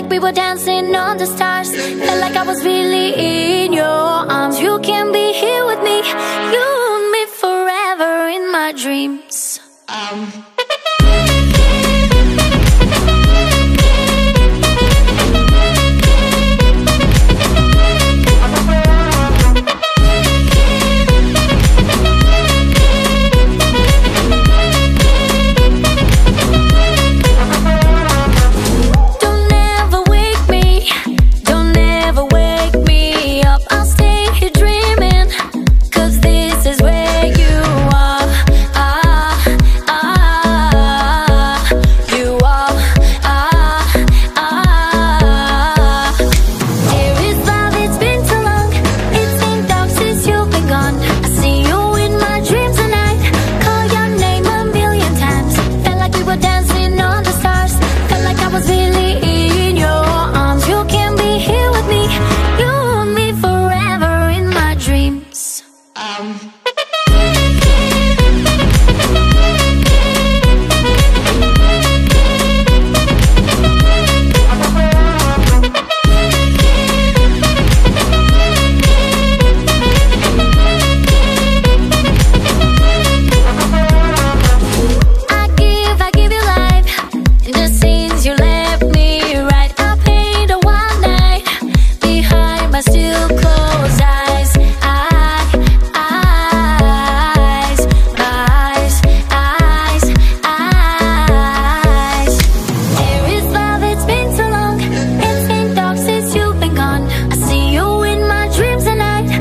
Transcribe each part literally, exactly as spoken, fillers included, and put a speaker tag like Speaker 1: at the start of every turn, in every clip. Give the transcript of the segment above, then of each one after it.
Speaker 1: like we were dancing on the stars. Felt like I was really in your arms. You can be here with me, you and me forever in my dreams. um.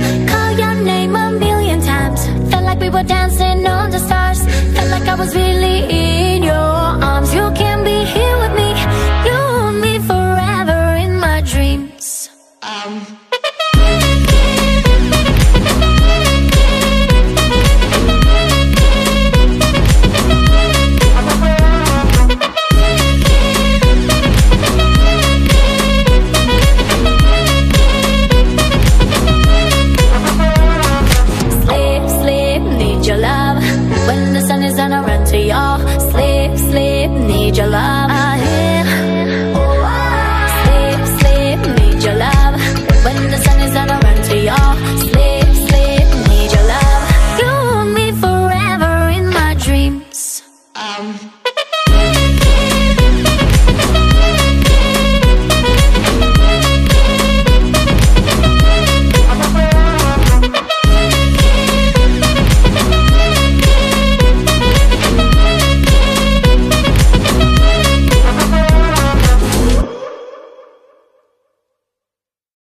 Speaker 1: Dancing on the stars, felt like I was really